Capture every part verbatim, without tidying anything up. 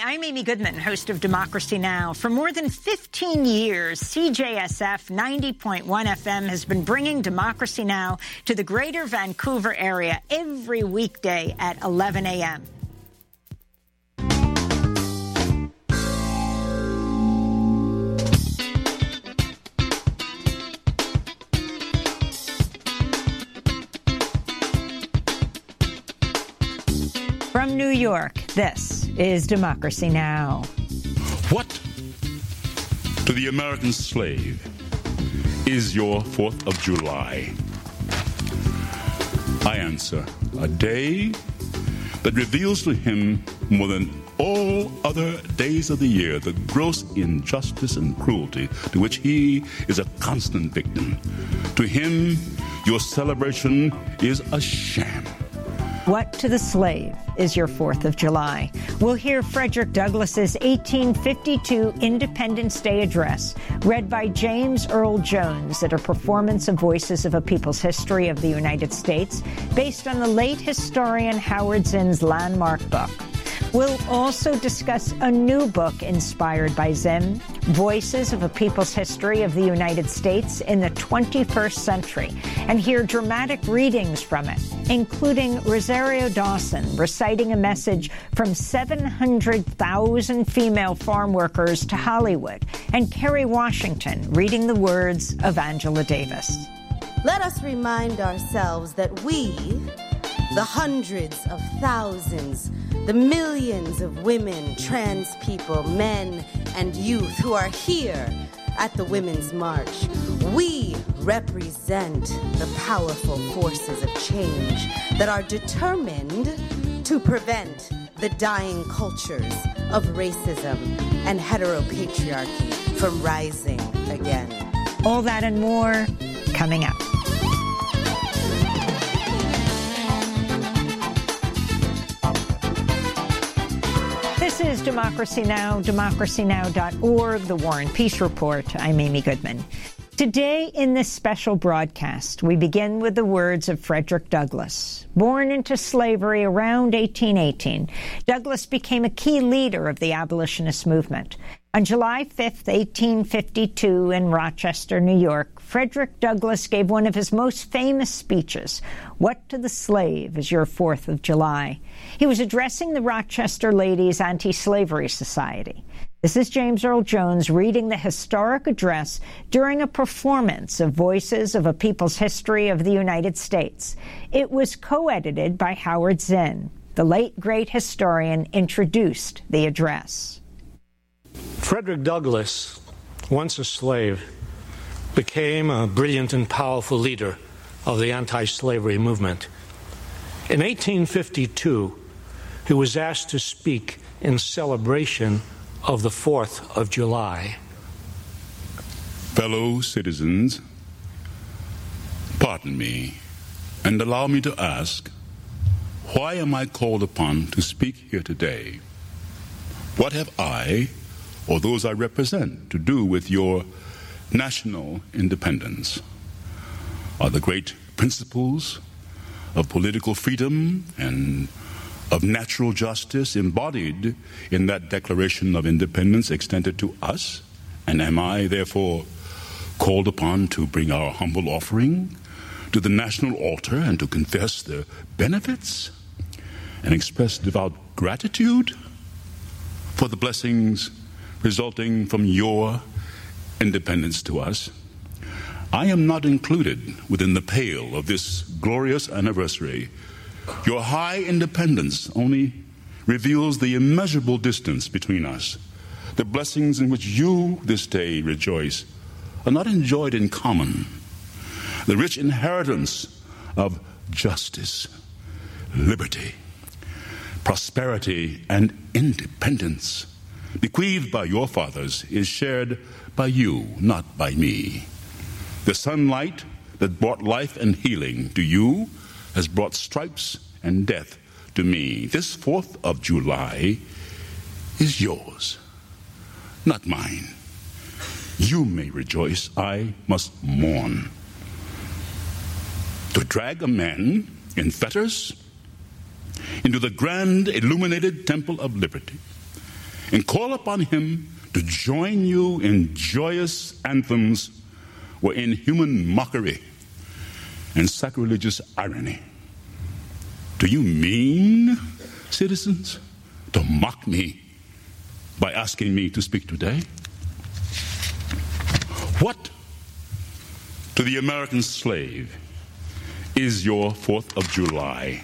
I'm Amy Goodman, host of Democracy Now! For more than fifteen years, C J S F ninety point one F M has been bringing Democracy Now! To the greater Vancouver area every weekday at eleven a m From New York, this is Democracy Now! What to the American slave is your fourth of July? I answer, a day that reveals to him more than all other days of the year the gross injustice and cruelty to which he is a constant victim. To him, your celebration is a sham. What to the slave is your fourth of July? We'll hear Frederick Douglass's eighteen fifty-two Independence Day address, read by James Earl Jones at a performance of Voices of a People's History of the United States, based on the late historian Howard Zinn's landmark book. We'll also discuss a new book inspired by Zinn, Voices of a People's History of the United States in the twenty-first century, and hear dramatic readings from it, including Rosario Dawson reciting a message from seven hundred thousand female farm workers to Hollywood, and Kerry Washington reading the words of Angela Davis. Let us remind ourselves that we, the hundreds of thousands, the millions of women, trans people, men, and youth who are here at the Women's March, we represent the powerful forces of change that are determined to prevent the dying cultures of racism and heteropatriarchy from rising again. All that and more coming up. This is Democracy Now!, democracy now dot org, The War and Peace Report. I'm Amy Goodman. Today, in this special broadcast, we begin with the words of Frederick Douglass. Born into slavery around eighteen eighteen, Douglass became a key leader of the abolitionist movement. On July fifth, eighteen fifty-two, in Rochester, New York, Frederick Douglass gave one of his most famous speeches, What to the Slave is Your Fourth of July? He was addressing the Rochester Ladies Anti-Slavery Society. This is James Earl Jones reading the historic address during a performance of Voices of a People's History of the United States. It was co-edited by Howard Zinn. The late great historian introduced the address. Frederick Douglass, once a slave, became a brilliant and powerful leader of the anti-slavery movement. In eighteen fifty-two, he was asked to speak in celebration of the fourth of July. Fellow citizens, pardon me, and allow me to ask, why am I called upon to speak here today? What have I, or those I represent, to do with your national independence? Are the great principles of political freedom and of natural justice embodied in that Declaration of Independence extended to us? And am I, therefore, called upon to bring our humble offering to the national altar and to confess their benefits and express devout gratitude for the blessings resulting from your independence to us? I am not included within the pale of this glorious anniversary. Your high independence only reveals the immeasurable distance between us. The blessings in which you this day rejoice are not enjoyed in common. The rich inheritance of justice, liberty, prosperity, and independence bequeathed by your fathers is shared by you, not by me. The sunlight that brought life and healing to you has brought stripes and death to me. This fourth of July is yours, not mine. You may rejoice, I must mourn. To drag a man in fetters into the grand illuminated temple of liberty and call upon him to join you in joyous anthems or in human mockery and sacrilegious irony. Do you mean, citizens, to mock me by asking me to speak today? What to the American slave is your fourth of July?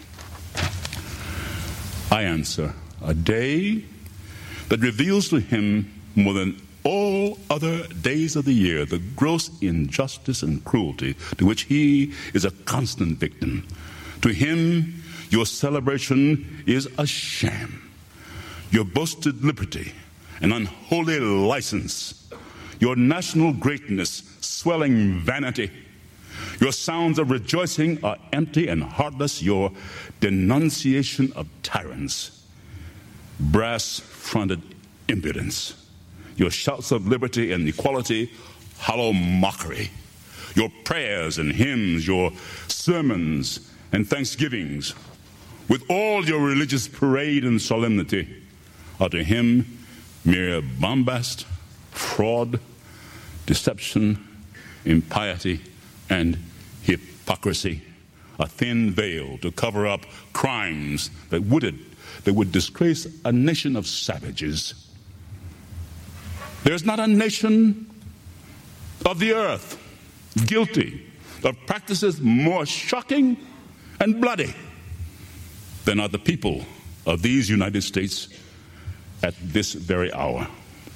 I answer, a day that reveals to him more than all other days of the year the gross injustice and cruelty to which he is a constant victim. To him, your celebration is a sham. Your boasted liberty, an unholy license. Your national greatness, swelling vanity. Your sounds of rejoicing are empty and heartless. Your denunciation of tyrants, brass-fronted impudence. Your shouts of liberty and equality, hollow mockery. Your prayers and hymns, your sermons and thanksgivings, with all your religious parade and solemnity, are to him mere bombast, fraud, deception, impiety, and hypocrisy, a thin veil to cover up crimes that would, that would disgrace a nation of savages. There's not a nation of the earth guilty of practices more shocking and bloody than are the people of these United States at this very hour.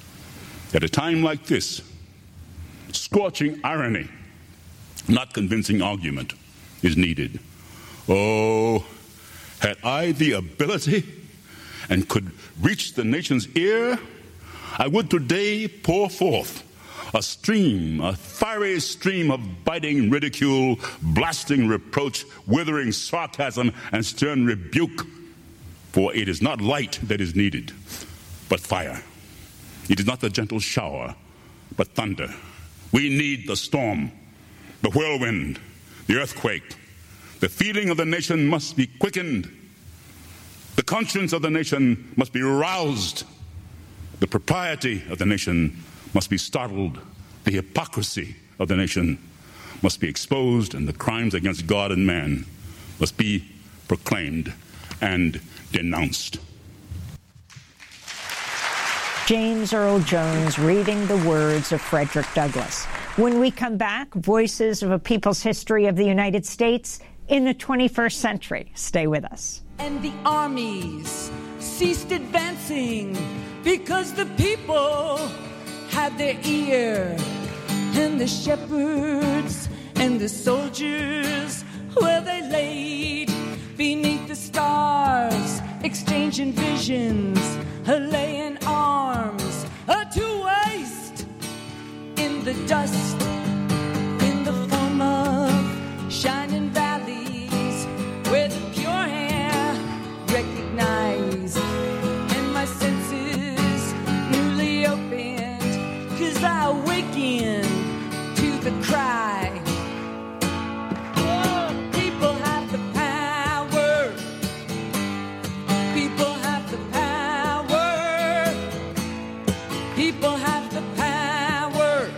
At a time like this, scorching irony, not convincing argument, is needed. Oh, had I the ability and could reach the nation's ear, I would today pour forth a stream, a fiery stream of biting ridicule, blasting reproach, withering sarcasm, and stern rebuke. For it is not light that is needed, but fire. It is not the gentle shower, but thunder. We need the storm, the whirlwind, the earthquake. The feeling of the nation must be quickened. The conscience of the nation must be roused. The propriety of the nation must be startled. The hypocrisy of the nation must be exposed, and the crimes against God and man must be proclaimed and denounced. James Earl Jones reading the words of Frederick Douglass. When we come back, voices of a people's history of the United States in the twenty-first century. Stay with us. And the armies ceased advancing because the people had their ear, and the shepherds and the soldiers, where they laid beneath the stars, exchanging visions, lay in arms, to waste in the dust, in the form of shining valleys, where the pure hair recognized, and my senses newly opened, 'cause I awakened to the cry. Oh, people have the power. People have the power. People have the power.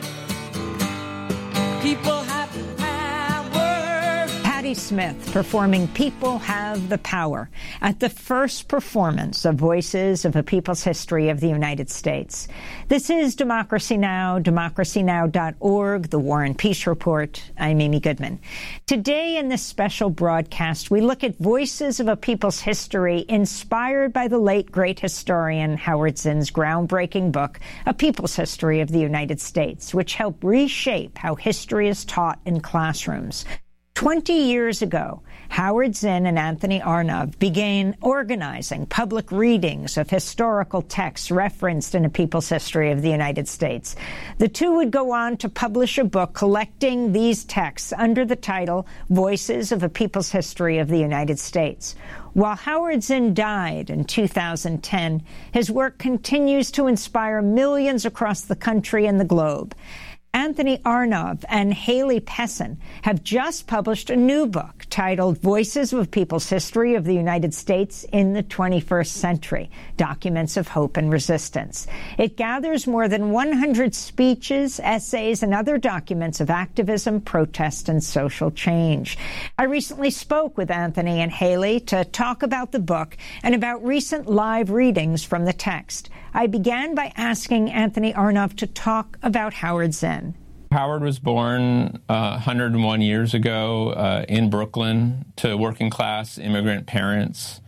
People have the power. Patti Smith performing People Have the Power at the first performance of Voices of a People's History of the United States. This is Democracy Now!, democracy now dot org, the War and Peace Report. I'm Amy Goodman. Today in this special broadcast, we look at Voices of a People's History inspired by the late great historian Howard Zinn's groundbreaking book, A People's History of the United States, which helped reshape how history is taught in classrooms. Twenty years ago, Howard Zinn and Anthony Arnove began organizing public readings of historical texts referenced in A People's History of the United States. The two would go on to publish a book collecting these texts under the title Voices of a People's History of the United States. While Howard Zinn died in two thousand ten, his work continues to inspire millions across the country and the globe. Anthony Arnov and Haley Pessin have just published a new book titled Voices of a People's History of the United States in the twenty-first Century, Documents of Hope and Resistance. It gathers more than one hundred speeches, essays, and other documents of activism, protest, and social change. I recently spoke with Anthony and Haley to talk about the book and about recent live readings from the text. I began by asking Anthony Arnov to talk about Howard Zinn. Howard was born uh, one hundred one years ago uh, in Brooklyn to working-class immigrant parents.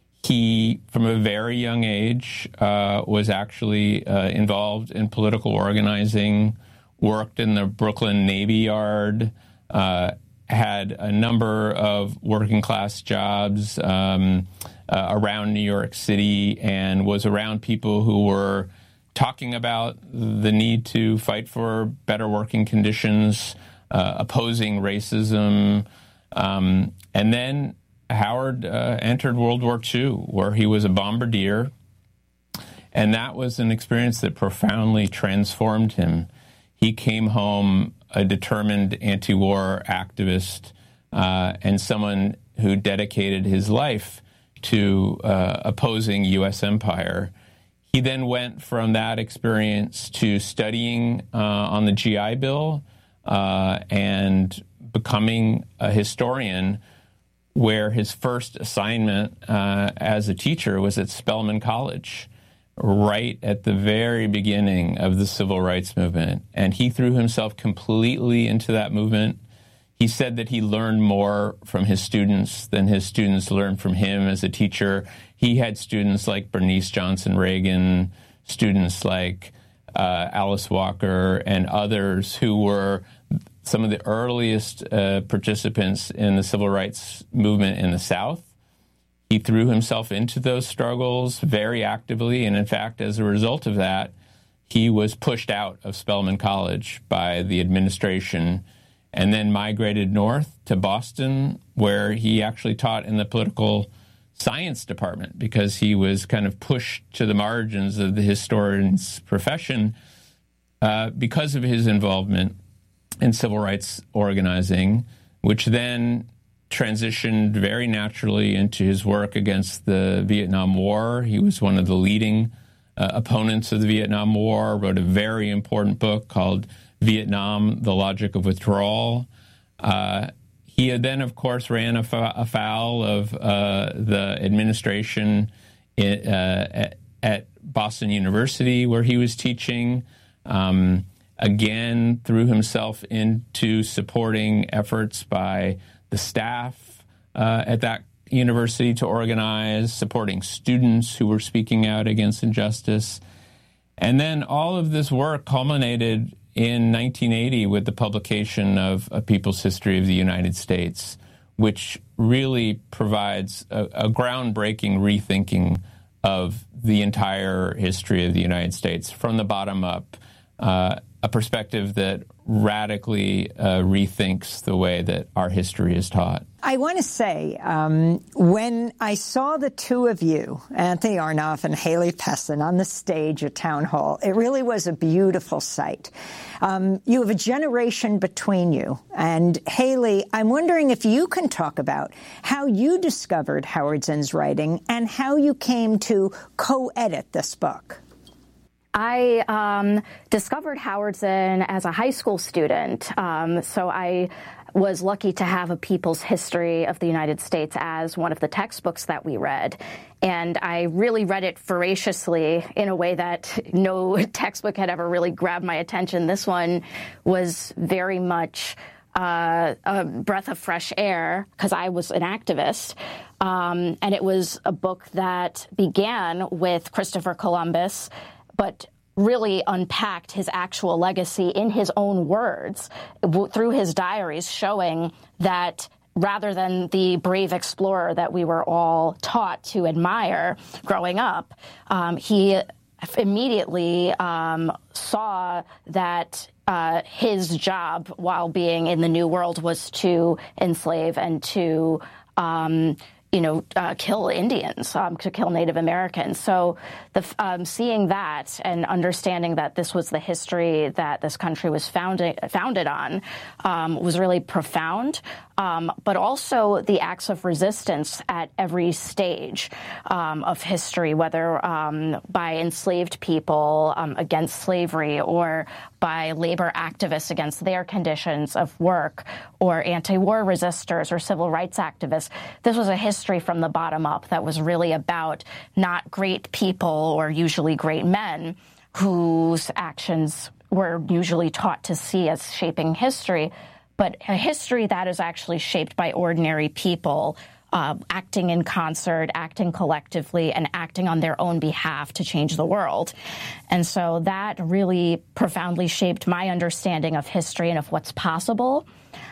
He, from a very young age, uh, was actually uh, involved in political organizing, worked in the Brooklyn Navy Yard, uh, had a number of working-class jobs um, uh, around New York City, and was around people who were talking about the need to fight for better working conditions, uh, opposing racism. Um, and then Howard uh, entered World War Two, where he was a bombardier. And that was an experience that profoundly transformed him. He came home a determined anti-war activist uh, and someone who dedicated his life to uh, opposing U S empire. He then went from that experience to studying uh, on the G I Bill uh, and becoming a historian, where his first assignment uh, as a teacher was at Spelman College, right at the very beginning of the civil rights movement. And he threw himself completely into that movement. He said that he learned more from his students than his students learned from him as a teacher. He had students like Bernice Johnson Reagan, students like uh, Alice Walker, and others who were some of the earliest uh, participants in the civil rights movement in the South. He threw himself into those struggles very actively, and in fact, as a result of that, he was pushed out of Spelman College by the administration and then migrated north to Boston, where he actually taught in the political science department because he was kind of pushed to the margins of the historian's profession uh, because of his involvement in civil rights organizing, which then transitioned very naturally into his work against the Vietnam War. He was one of the leading uh, opponents of the Vietnam War, wrote a very important book called Vietnam, The Logic of Withdrawal. Uh, he had then, of course, ran af- afoul of uh, the administration in, uh, at, at Boston University, where he was teaching. Um, again, threw himself into supporting efforts by the staff uh, at that university to organize, supporting students who were speaking out against injustice. And then all of this work culminated in nineteen eighty with the publication of A People's History of the United States, which really provides a, a groundbreaking rethinking of the entire history of the United States from the bottom up, uh, a perspective that radically uh, rethinks the way that our history is taught. I want to say, um, when I saw the two of you, Anthony Arnov and Haley Pessin, on the stage at Town Hall, it really was a beautiful sight. Um, you have a generation between you. And Haley, I'm wondering if you can talk about how you discovered Howard Zinn's writing and how you came to co-edit this book. I um, discovered Howard Zinn as a high school student, um, so I was lucky to have A People's History of the United States as one of the textbooks that we read. And I really read it voraciously in a way that no textbook had ever really grabbed my attention. This one was very much uh, a breath of fresh air because I was an activist. Um, and it was a book that began with Christopher Columbus, but really unpacked his actual legacy in his own words through his diaries, showing that rather than the brave explorer that we were all taught to admire growing up, um, he immediately um, saw that uh, his job while being in the New World was to enslave and to um, you know, uh, kill Indians, um, to kill Native Americans. So the, um, seeing that and understanding that this was the history that this country was founded, founded on um, was really profound. Um, but also the acts of resistance at every stage um, of history, whether um, by enslaved people um, against slavery or by labor activists against their conditions of work or anti-war resistors or civil rights activists. This was a history from the bottom up that was really about not great people or usually great men whose actions were usually taught to see as shaping history, but a history that is actually shaped by ordinary people uh, acting in concert, acting collectively, and acting on their own behalf to change the world. And so that really profoundly shaped my understanding of history and of what's possible.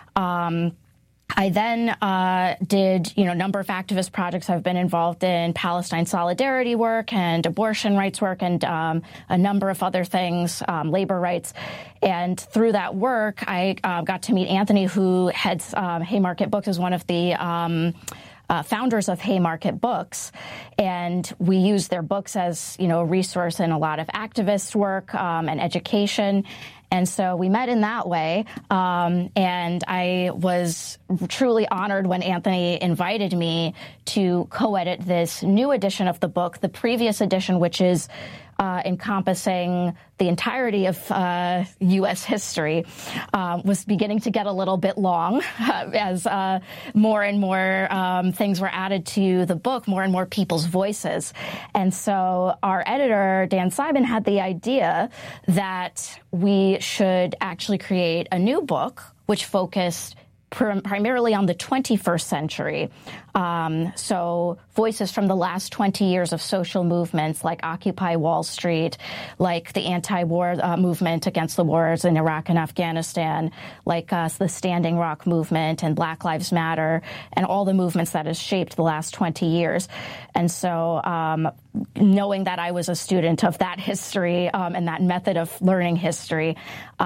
Um, I then uh, did, you know, a number of activist projects. I've been involved in Palestine solidarity work and abortion rights work and um, a number of other things, um, labor rights. And through that work, I uh, got to meet Anthony, who heads um, Haymarket Books, is one of the um, uh, founders of Haymarket Books. And we use their books as, you know, a resource in a lot of activist work um, and education. And so we met in that way, um, and I was truly honored when Anthony invited me to co-edit this new edition of the book. The previous edition, which is uh, encompassing the entirety of uh, U S history, uh, was beginning to get a little bit long uh, as uh, more and more um, things were added to the book, more and more people's voices. And so our editor, Dan Simon, had the idea that we should actually create a new book which focused prim- primarily on the twenty-first century. Um, so voices from the last twenty years of social movements like Occupy Wall Street, like the anti-war uh, movement against the wars in Iraq and Afghanistan, like uh, the Standing Rock movement and Black Lives Matter, and all the movements that has shaped the last twenty years. And so um, knowing that I was a student of that history um, and that method of learning history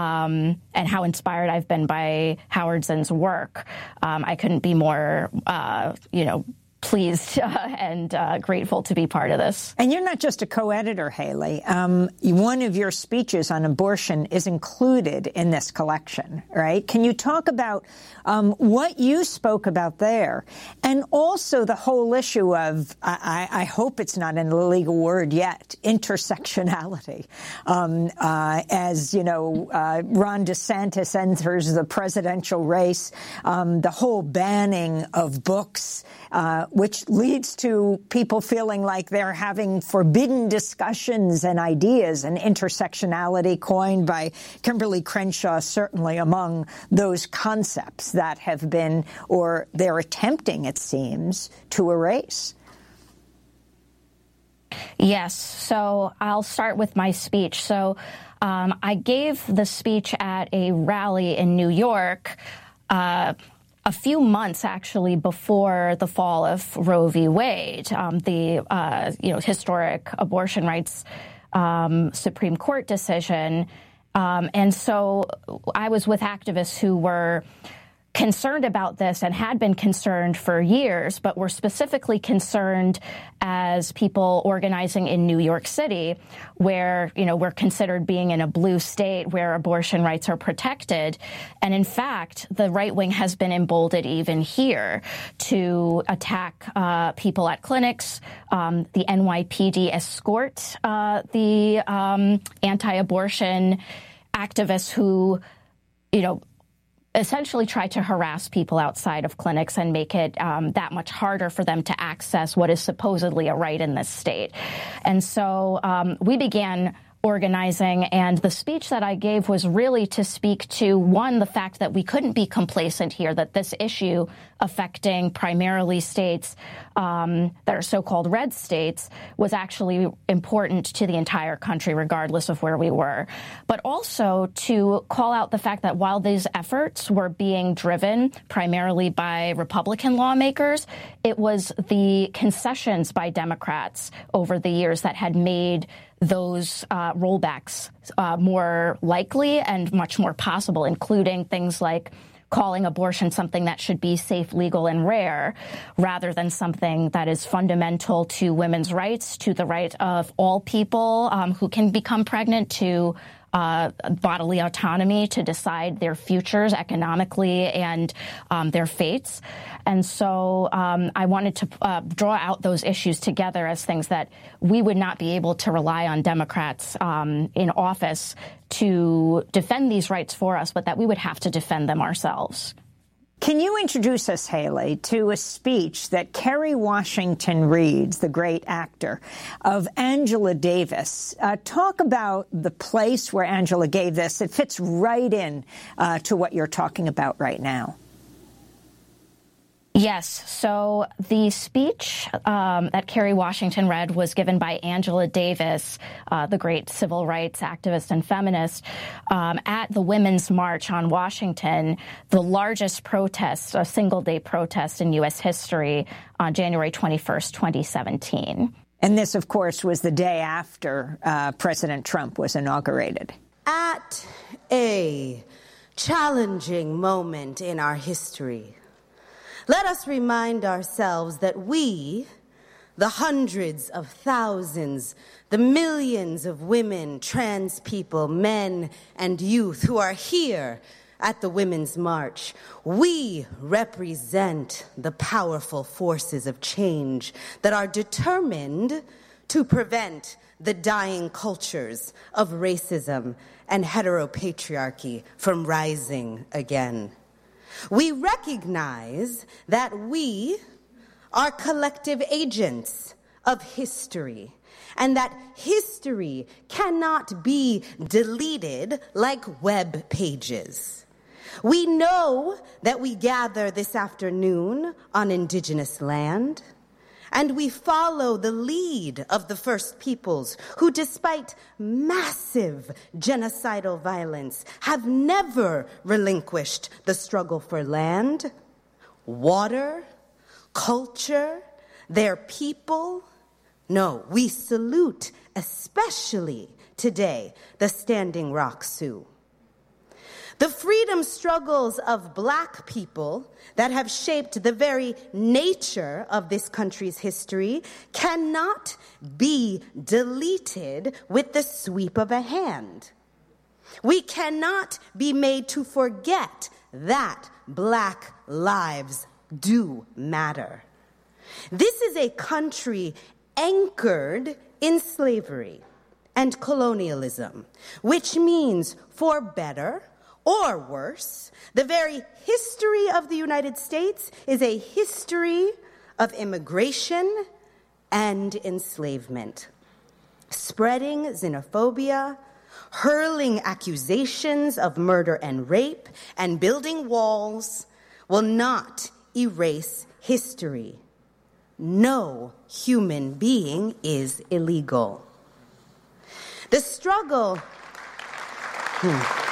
um, and how inspired I've been by Howard Zinn's work, um, I couldn't be more, uh, you know, pleased uh, and uh, grateful to be part of this. And you're not just a co-editor, Haley. Um, one of your speeches on abortion is included in this collection, right? Can you talk about um, what you spoke about there? And also the whole issue of, I, I hope it's not an illegal word yet, intersectionality. Um, uh, as, you know, uh, Ron DeSantis enters the presidential race, um, the whole banning of books, uh, which leads to people feeling like they're having forbidden discussions and ideas, and intersectionality, coined by Kimberly Crenshaw, certainly among those concepts that have been, or they're attempting, it seems, to erase. Yes. So I'll start with my speech. So um, I gave the speech at a rally in New York uh a few months, actually, before the fall of Roe v. Wade, um, the uh, you know historic abortion rights um, Supreme Court decision. Um, and so I was with activists who were concerned about this and had been concerned for years, but were specifically concerned as people organizing in New York City, where, you know, we're considered being in a blue state where abortion rights are protected. And in fact, the right wing has been emboldened even here to attack uh, people at clinics. Um, the N Y P D escort uh, the um, anti-abortion activists who, you know, essentially try to harass people outside of clinics and make it um, that much harder for them to access what is supposedly a right in this state. And so um, we began organizing, and the speech that I gave was really to speak to, one, the fact that we couldn't be complacent here, that this issue affecting primarily states um, that are so-called red states was actually important to the entire country, regardless of where we were. But also to call out the fact that while these efforts were being driven primarily by Republican lawmakers, it was the concessions by Democrats over the years that had made those uh, rollbacks uh, more likely and much more possible, including things like calling abortion something that should be safe, legal, and rare, rather than something that is fundamental to women's rights, to the right of all people um, who can become pregnant to Uh, bodily autonomy to decide their futures economically and um, their fates. And so um, I wanted to uh, draw out those issues together as things that we would not be able to rely on Democrats um, in office to defend these rights for us, but that we would have to defend them ourselves. Can you introduce us, Haley, to a speech that Kerry Washington reads, the great actor, of Angela Davis? Uh, talk about the place where Angela gave this. It fits right in uh, to what you're talking about right now. Yes. So the speech um, that Kerry Washington read was given by Angela Davis, uh, the great civil rights activist and feminist, um, at the Women's March on Washington, the largest protest, a single-day protest in U S history, on January twenty-first, twenty seventeen. And this, of course, was the day after uh, President Trump was inaugurated. At a challenging moment in our history, let us remind ourselves that we, the hundreds of thousands, the millions of women, trans people, men, and youth who are here at the Women's March, we represent the powerful forces of change that are determined to prevent the dying cultures of racism and heteropatriarchy from rising again. We recognize that we are collective agents of history, and that history cannot be deleted like web pages. We know that we gather this afternoon on Indigenous land, and we follow the lead of the First Peoples who, despite massive genocidal violence, have never relinquished the struggle for land, water, culture, their people. No, we salute especially today the Standing Rock Sioux. The freedom struggles of Black people that have shaped the very nature of this country's history cannot be deleted with the sweep of a hand. We cannot be made to forget that Black lives do matter. This is a country anchored in slavery and colonialism, which means, for better or worse, the very history of the United States is a history of immigration and enslavement. Spreading xenophobia, hurling accusations of murder and rape, and building walls will not erase history. No human being is illegal. The struggle... Hmm.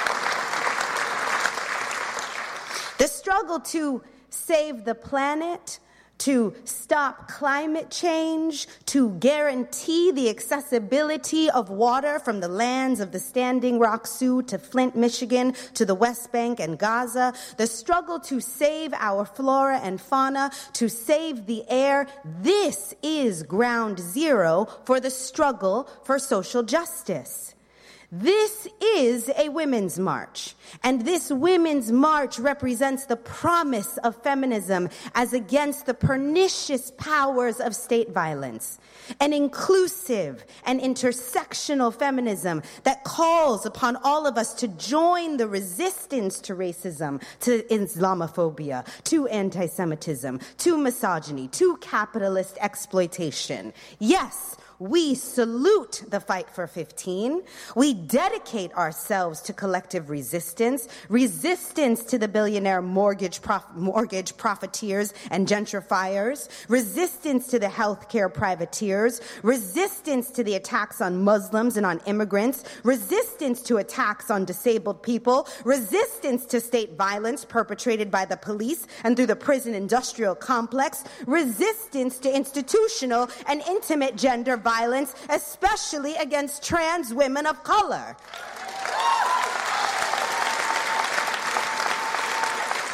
The struggle to save the planet, to stop climate change, to guarantee the accessibility of water from the lands of the Standing Rock Sioux to Flint, Michigan, to the West Bank and Gaza, the struggle to save our flora and fauna, to save the air, this is ground zero for the struggle for social justice. This is a women's march, and this women's march represents the promise of feminism as against the pernicious powers of state violence, an inclusive and intersectional feminism that calls upon all of us to join the resistance to racism, to Islamophobia, to anti-Semitism, to misogyny, to capitalist exploitation. Yes, we salute the fight for fifteen. We dedicate ourselves to collective resistance, resistance to the billionaire mortgage prof- mortgage profiteers and gentrifiers, resistance to the healthcare privateers, resistance to the attacks on Muslims and on immigrants, resistance to attacks on disabled people, resistance to state violence perpetrated by the police and through the prison industrial complex, resistance to institutional and intimate gender violence. Violence, especially against trans women of color.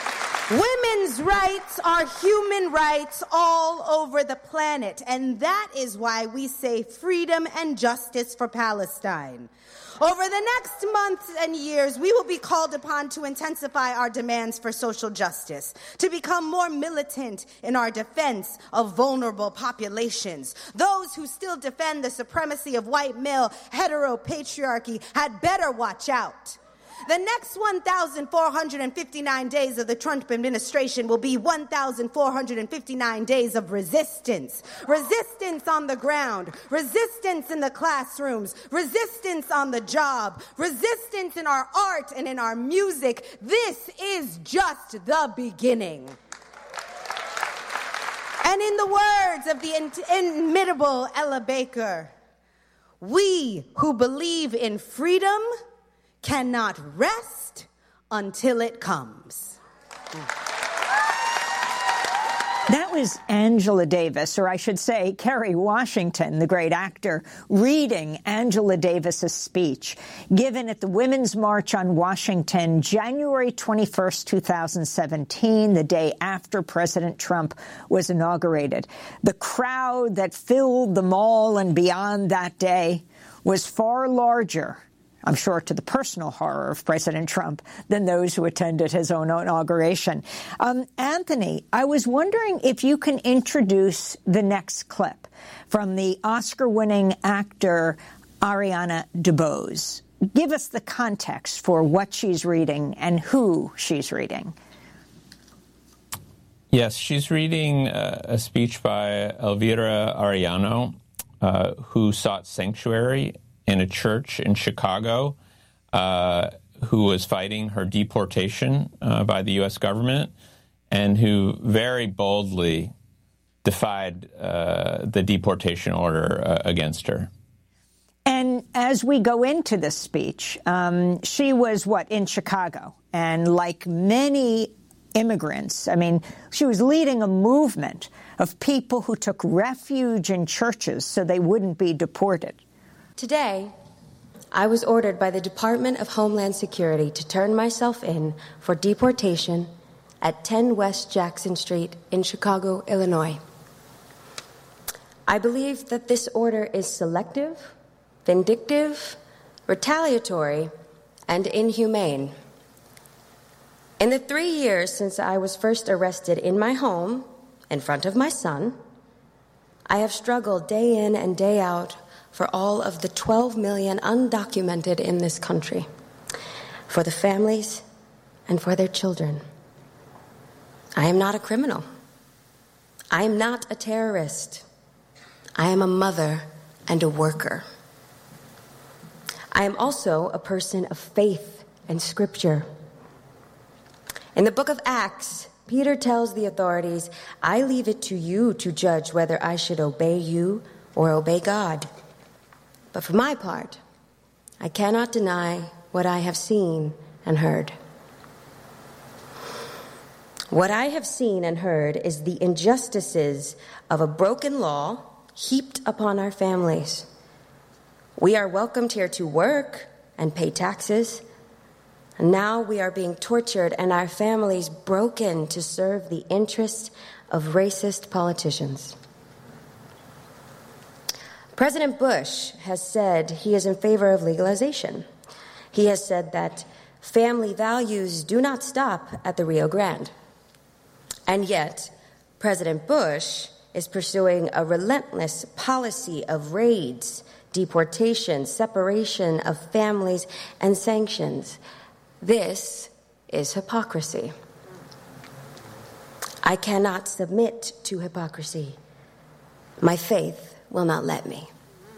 Women's rights are human rights all over the planet, and that is why we say freedom and justice for Palestine. Over the next months and years, we will be called upon to intensify our demands for social justice, to become more militant in our defense of vulnerable populations. Those who still defend the supremacy of white male heteropatriarchy had better watch out. The next one thousand four hundred fifty-nine days of the Trump administration will be one thousand four hundred fifty-nine days of resistance. Resistance on the ground, resistance in the classrooms, resistance on the job, resistance in our art and in our music. This is just the beginning. And in the words of the inimitable Ella Baker, we who believe in freedom cannot rest until it comes. That was Angela Davis, or I should say Kerry Washington, the great actor, reading Angela Davis's speech given at the Women's March on Washington, January twenty-first, two thousand seventeen, the day after President Trump was inaugurated. The crowd that filled the mall and beyond that day was far larger, I'm sure to the personal horror of President Trump, than those who attended his own inauguration. Um, Anthony, I was wondering if you can introduce the next clip from the Oscar-winning actor Ariana DeBose. Give us the context for what she's reading and who she's reading. Yes, she's reading uh, a speech by Elvira Arellano, uh, who sought sanctuary in a church in Chicago, uh, who was fighting her deportation uh, by the U S government, and who very boldly defied uh, the deportation order uh, against her. And as we go into this speech, um, she was, what, in Chicago. And like many immigrants, I mean, she was leading a movement of people who took refuge in churches so they wouldn't be deported. Today, I was ordered by the Department of Homeland Security to turn myself in for deportation at ten West Jackson Street in Chicago, Illinois. I believe that this order is selective, vindictive, retaliatory, and inhumane. In the three years since I was first arrested in my home, in front of my son, I have struggled day in and day out for all of the twelve million undocumented in this country, for the families and for their children. I am not a criminal. I am not a terrorist. I am a mother and a worker. I am also a person of faith and scripture. In the book of Acts, Peter tells the authorities, "I leave it to you to judge whether I should obey you or obey God. But for my part, I cannot deny what I have seen and heard." What I have seen and heard is the injustices of a broken law heaped upon our families. We are welcomed here to work and pay taxes, and now we are being tortured and our families broken to serve the interests of racist politicians. President Bush has said he is in favor of legalization. He has said that family values do not stop at the Rio Grande. And yet, President Bush is pursuing a relentless policy of raids, deportation, separation of families, and sanctions. This is hypocrisy. I cannot submit to hypocrisy. My faith will not let me.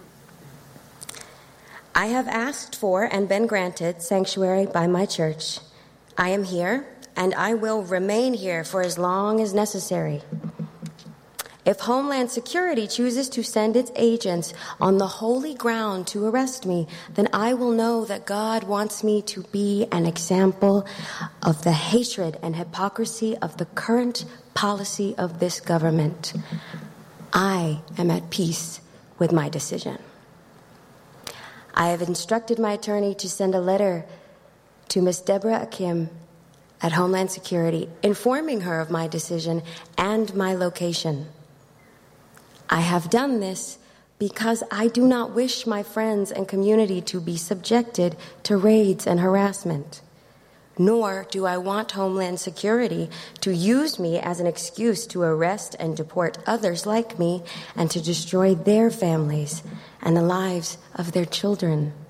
I have asked for and been granted sanctuary by my church. I am here, and I will remain here for as long as necessary. If Homeland Security chooses to send its agents on the holy ground to arrest me, then I will know that God wants me to be an example of the hatred and hypocrisy of the current policy of this government. I am at peace with my decision. I have instructed my attorney to send a letter to Miss Deborah Akim at Homeland Security, informing her of my decision and my location. I have done this because I do not wish my friends and community to be subjected to raids and harassment. Nor do I want Homeland Security to use me as an excuse to arrest and deport others like me and to destroy their families and the lives of their children.